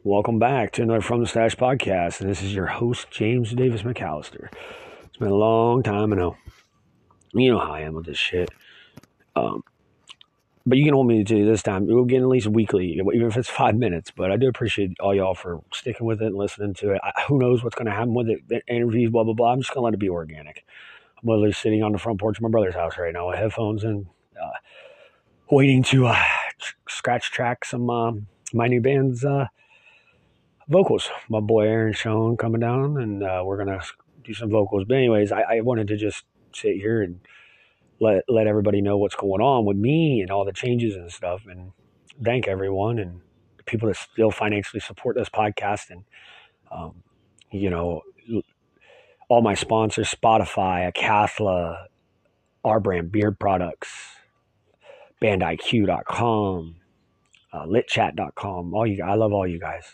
Welcome back to another From the Stash podcast, and this is your host, James Davis McAllister. It's been a long time, I know. You know how I am with this shit. But you can hold me to this time. We'll get at least weekly, even if it's 5 minutes. But I do appreciate all y'all for sticking with it and listening to it. Who knows what's going to happen with it, the interviews, blah, blah, blah. I'm just going to let it be organic. I'm literally sitting on the front porch of my brother's house right now with headphones and waiting to scratch track some my new band's vocals. My boy Aaron Schoen coming down, and we're going to do some vocals. But anyways, I wanted to just sit here and let everybody know what's going on with me and all the changes and stuff, and thank everyone and the people that still financially support this podcast, and all my sponsors: Spotify, Acathla, Our Brand Beard Products, BandIQ.com, LitChat.com. All you, I love all you guys.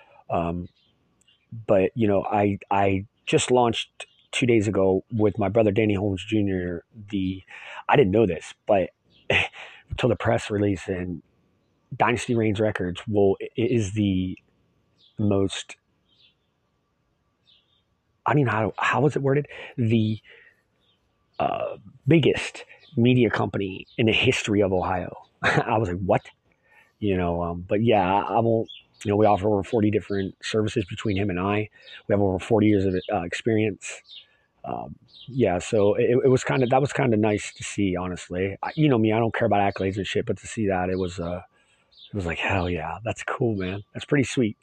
But I just launched 2 days ago with my brother Danny Holmes Jr. I didn't know this, but until the press release, and Dynasty Reigns Records is the most, I mean, how was it worded? The biggest media company in the history of Ohio. I was like, what? But yeah, I won't. We offer over 40 different services between him and I. We have over 40 years of experience. So it was that was kind of nice to see, honestly. You know me, I don't care about accolades and shit, but to see that, it was like, hell yeah, that's cool, man. That's pretty sweet.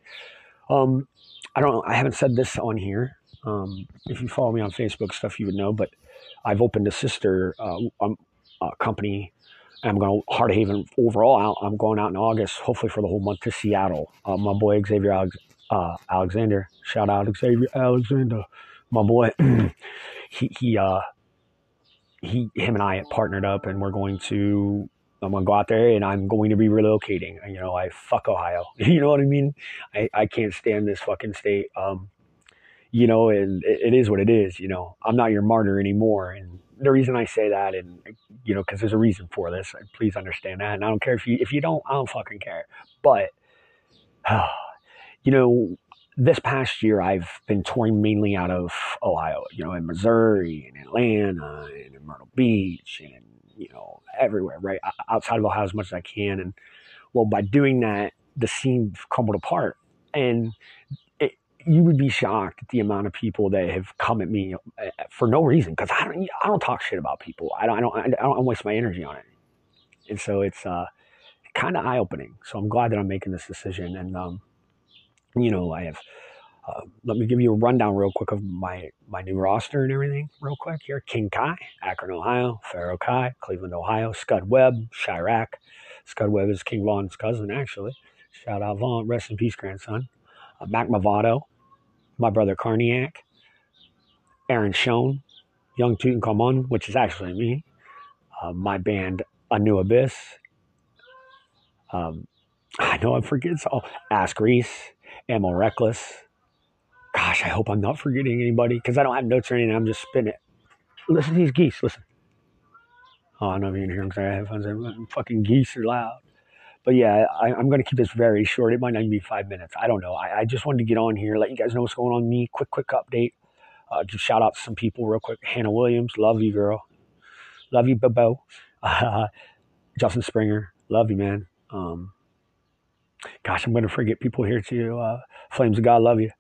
I haven't said this on here. If you follow me on Facebook stuff, you would know, but I've opened a sister company. I'm going to Heart Haven overall out. I'm going out in August, hopefully for the whole month, to Seattle. My boy Xavier Alexander, shout out Xavier Alexander, my boy. Him and I have partnered up, and I'm going to go out there, and I'm going to be relocating. I fuck Ohio. You know what I mean? I can't stand this fucking state. And it is what it is. I'm not your martyr anymore, and the reason I say that, and because there's a reason for this. Please understand that, and I don't care if you don't. I don't fucking care. But this past year I've been touring mainly out of Ohio. In Missouri and Atlanta and in Myrtle Beach and everywhere, right outside of Ohio as much as I can. And well, by doing that, the scene crumbled apart, and you would be shocked at the amount of people that have come at me for no reason, because I don't talk shit about people. I don't waste my energy on it, and so it's kind of eye opening. So I'm glad that I'm making this decision, and I have. Let me give you a rundown real quick of my new roster and everything real quick here. King Kai, Akron, Ohio. Pharaoh Kai, Cleveland, Ohio. Scud Webb, Chirac. Scud Webb is King Vaughn's cousin, actually. Shout out Vaughn, rest in peace, grandson. Mac Mavado, my brother Carniac, Aaron Schoen, Young Tutankhamun, which is actually me, my band A New Abyss. I know I'm forgetting. Ask Reese, Ammo Reckless. Gosh, I hope I'm not forgetting anybody, because I don't have notes or anything. I'm just spinning it. Listen to these geese. Listen. Oh, I know you can hear them because I have headphones. Fucking geese are loud. But yeah, I'm going to keep this very short. It might not even be 5 minutes. I don't know. I just wanted to get on here, let you guys know what's going on with me. Quick update. Just shout out to some people real quick. Hannah Williams, love you, girl. Love you, Bobo. Justin Springer, love you, man. Gosh, I'm going to forget people here too. Flames of God, love you.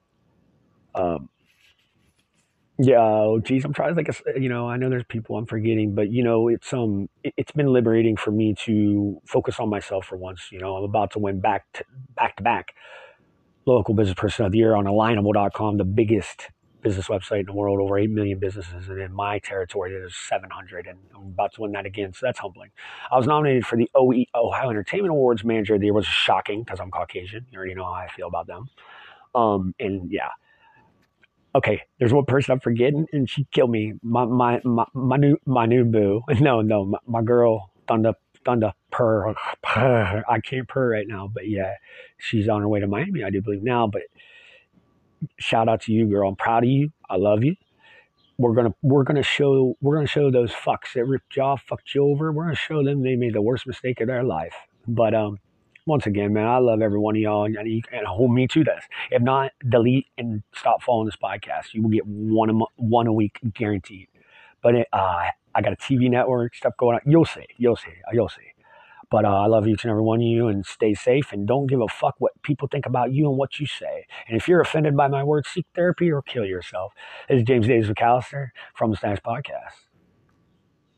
Geez, I'm trying to think of, I know there's people I'm forgetting, but it's been liberating for me to focus on myself for once. I'm about to win back to back local business person of the year on Alignable.com, the biggest business website in the world, over 8 million businesses, and in my territory there's 700, and I'm about to win that again, so that's humbling. I was nominated for the Ohio Entertainment Awards Manager of the Year, which was shocking because I'm Caucasian. You already know how I feel about them. And yeah. Okay, there's one person I'm forgetting, and she killed me. My new boo. No, my girl Thunder purr. I can't purr right now, but yeah, she's on her way to Miami, I do believe now. But shout out to you, girl. I'm proud of you. I love you. We're gonna show those fucks that ripped you off, fucked you over. We're gonna show them they made the worst mistake of their life. But once again, man, I love every one of y'all, and hold me to this. If not, delete and stop following this podcast. You will get one a week guaranteed. But I got a TV network stuff going on. You'll see. But I love each and every one of you, and stay safe, and don't give a fuck what people think about you and what you say. And if you're offended by my words, seek therapy or kill yourself. This is James Davis McAllister from the Snacks Podcast.